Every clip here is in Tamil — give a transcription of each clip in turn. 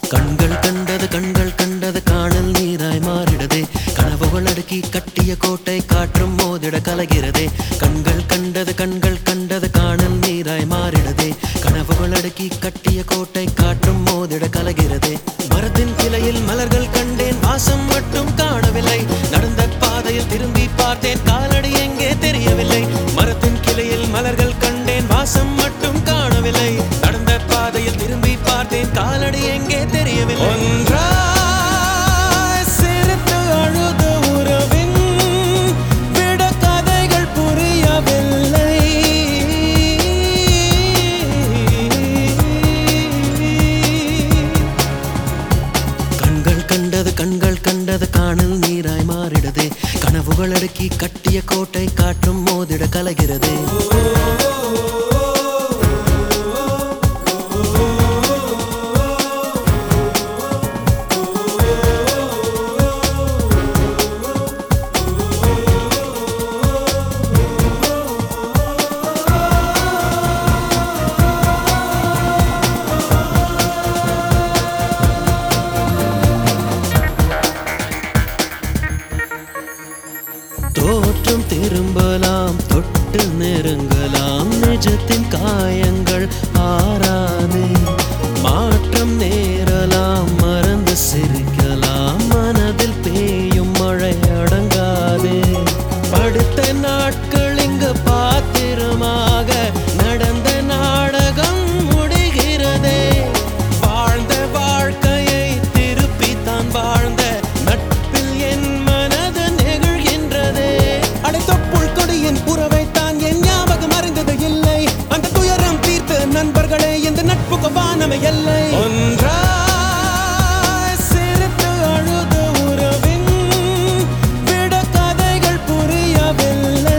கண்கள் கண்டது காணல் நீராய் மாறிடதே. கனவுகள் அடுக்கி கட்டிய கோட்டை காற்றும் மோதிட கலகிறதே. கண்கள் கண்டது காணல் நீராய் மாறிடதே. கனவுகள் அடுக்கி கட்டிய கோட்டை காற்றும் மோதிட கலகிறதே. மரத்தின் கிளையில் மலர்கள் கண்டேன், வாசம் மட்டும் காணவில்லை. நடந்த பாதையில் திரும்பி பார்த்தேன், காலடி எங்கே தெரியவில்லை. மரத்தின் கிளையில் மலர்கள் கண்டேன், வாசம் மட்டும் காணவில்லை. நடந்த பாதையில் திரும்பி பார்த்தேன், காலடி எங்கே தெரியவில்லை. ஒன்றாய் சிரித்து அழுத உறவின் விட கதைகள் புரியவில்லை. கண்கள் கண்டது காணல் நீராய் மாறிடதே. கனவுகள் அடுக்கி கட்டிய கோட்டை காற்றும் மோதிட கலகிறதே. தோற்றம் திரும்பலாம், தொட்டு நெருங்கலாம், நிஜத்தின் காயங்கள் ஆறாதே. மாற்றம் நேரலாம், மறந்து சிரிக்கலாம், மனதில் பெய்யும் மழை அடங்காதே. படுத்த நாட்கள் இங்கு பாத்திரமாக நடந்த நாடகம் முடிகிறதே. வாழ்ந்த வாழ்க்கையை திருப்பி தான் வாழ்ந்த நட்பில் என் மனது நெகிழ்கின்றதே. அடைத்தொப்புள் கொடியின் உறவைத்தான் என் ஞாபகம் அறிந்தது இல்லை. அந்த துயரம் தீர்த்த நண்பர்களே, இந்த நட்புக்கு வானமை எல்லை. ஒன்றாய் சிரித்து அழுத உறவின் விட கதைகள் புரியவில்லை.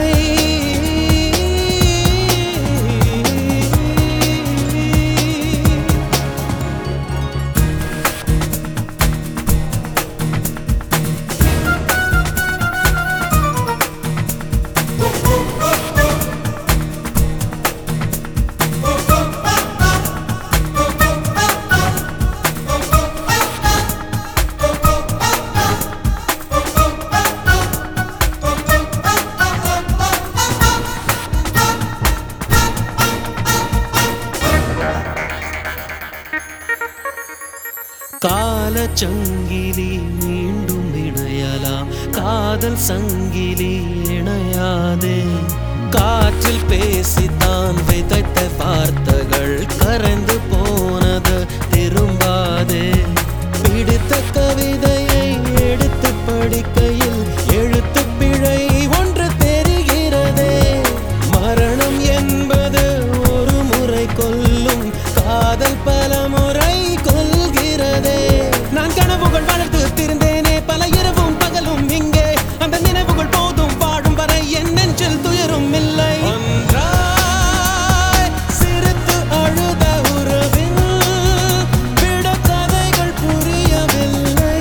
கால சங்கிலி மீண்டும் இணையலாம், காதல் சங்கிலி இணையாதே. காற்றில் பேசித்தான் விதைத்த வார்த்தைகள் கரைந்து போனது திரும்பாதே. பிடித்த கவிதையை எடுத்து படிக்கையில் எழுத்து பிழை ஒன்று தெரிகிறதே. மரணம் என்பது ஒரு முறை கொல்லும், காதல் பல முறை கொல்கிறதே. நான் கனவுகள் வளர்த்து திருந்தேனே, பல இரவும் பகலும் இங்கே. அந்த நினைவுகள் போதும், வாழும் வரை என் நெஞ்சில் துயரும் இல்லை. ஒன்றாய் சிரித்து அழுத உறவின் விட கதைகள் புரியவில்லை.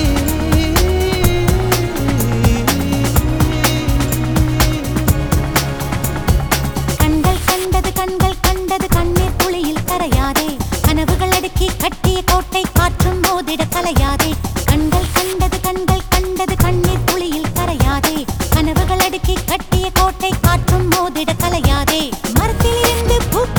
கண்கள் கண்டது கண்ணீர் துளியில் கரையாதே. கனவுகள் அடுக்கி கட்டிய கோட்டை காற்றும் மோதிட கலையாதே. கண்கள் கண்டது கண்ணீர் துளியில் கரையாதே. கனவுகள் அடுக்கி கட்டிய கோட்டை காற்றும் மோதிட கலையாதே. மரத்தில் இருந்து பூ